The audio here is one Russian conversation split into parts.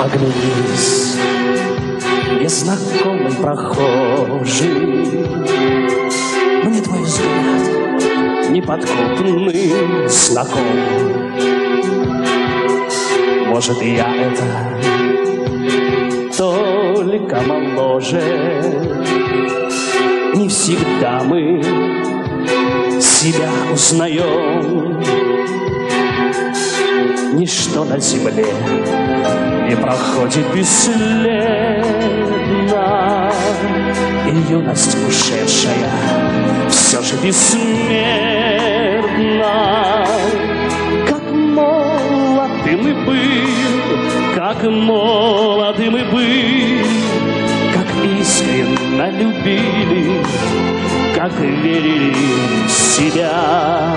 Оглянись, незнакомый прохожий, мне твой взгляд неподкупный знаком. Может, и я это только моложе. Не всегда мы себя узнаем. Ничто на земле не проходит бесследно, и юность ушедшая все же бессмертна. Как молоды мы были, как молоды мы были, как искренне любили, как верили в себя.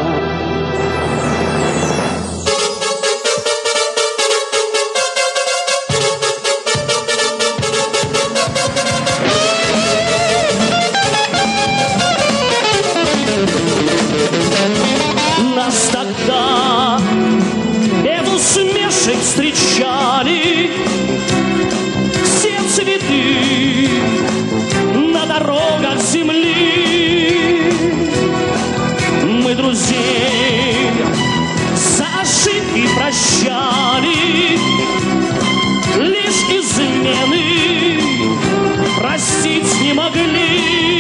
Нас тогда без усмешек встречали все цветы на дорогах земли. Мы друзей за ошибки прощали, лишь измены простить не могли.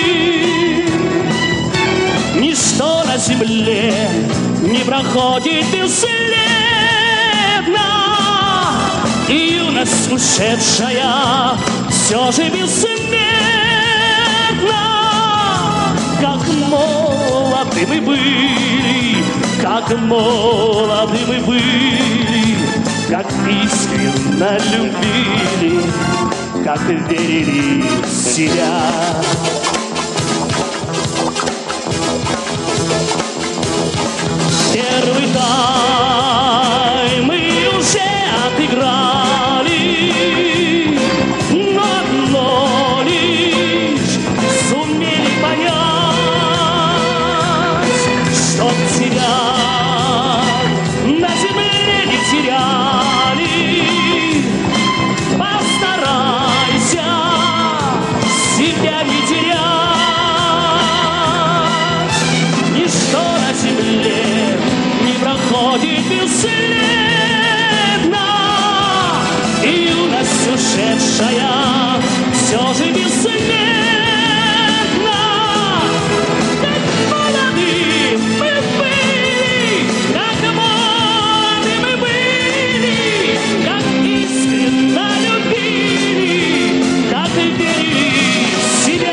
Ничто на земле не проходит бесследно, и юность ушедшая все же бессмертна. Как молоды мы были, как молоды мы были, как искренне любили, как верили в себя. Первый тайм мы уже отыграли, но одно лишь сумели понять, что тебя на земле не теряли. Постарайся себя не терять. Ничто на земле не проходит бесследно, и юность ушедшая все же бессмертна. Как молоды мы были, как молоды мы были, как искренне любили, как верили в себя.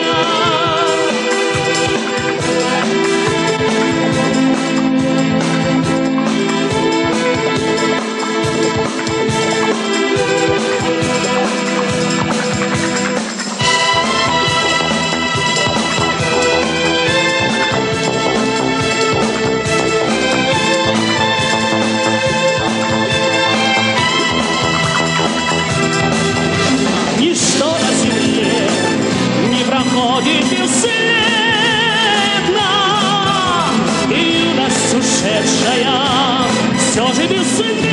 Ничто на земле не проходит бесследно, и юность ушедшая все же бессмертна.